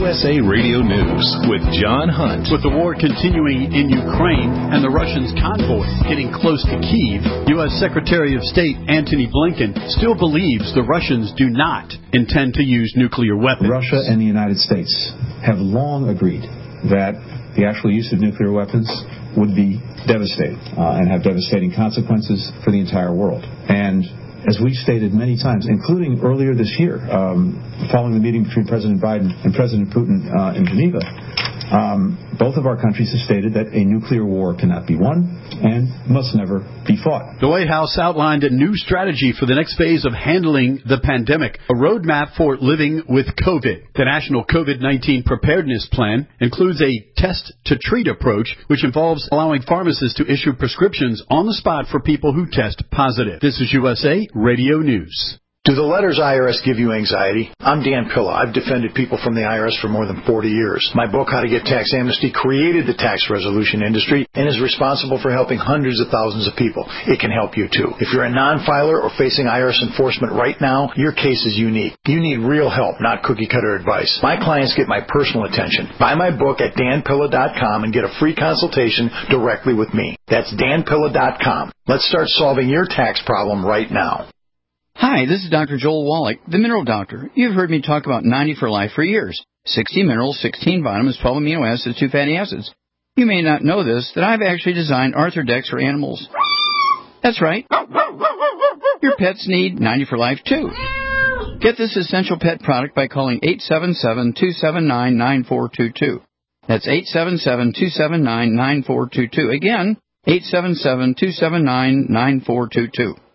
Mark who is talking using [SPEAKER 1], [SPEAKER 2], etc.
[SPEAKER 1] USA Radio News with John Hunt.
[SPEAKER 2] With the war continuing in Ukraine and the Russians' convoy getting close to Kyiv, U.S. Secretary of State Antony Blinken still believes the Russians do not intend to use nuclear weapons.
[SPEAKER 3] Russia and the United States have long agreed that the actual use of nuclear weapons would be devastating and have devastating consequences for the entire world. And as we've stated many times, including earlier this year, following the meeting between President Biden and President Putin in Geneva, both of our countries have stated that a nuclear war cannot be won and must never be fought.
[SPEAKER 2] The White House outlined a new strategy for the next phase of handling the pandemic, a roadmap for living with COVID. The National COVID-19 Preparedness Plan includes a test-to-treat approach, which involves allowing pharmacists to issue prescriptions on the spot for people who test positive. This is USA Radio News.
[SPEAKER 4] Do the letters IRS give you anxiety? I'm Dan Pilla. I've defended people from the IRS for more than 40 years. My book, How to Get Tax Amnesty, created the tax resolution industry and is responsible for helping hundreds of thousands of people. It can help you, too. If you're a non-filer or facing IRS enforcement right now, your case is unique. You need real help, not cookie-cutter advice. My clients get my personal attention. Buy my book at danpilla.com and get a free consultation directly with me. That's danpilla.com. Let's start solving your tax problem right now.
[SPEAKER 5] Hi, this is Dr. Joel Wallach, the Mineral Doctor. You've heard me talk about 90 for Life for years. 60 minerals, 16 vitamins, 12 amino acids, 2 fatty acids. You may not know this, that I've actually designed Arthrodex for animals. That's right. Your pets need 90 for Life, too. Get this essential pet product by calling 877-279-9422. That's 877-279-9422. Again, 877-279-9422.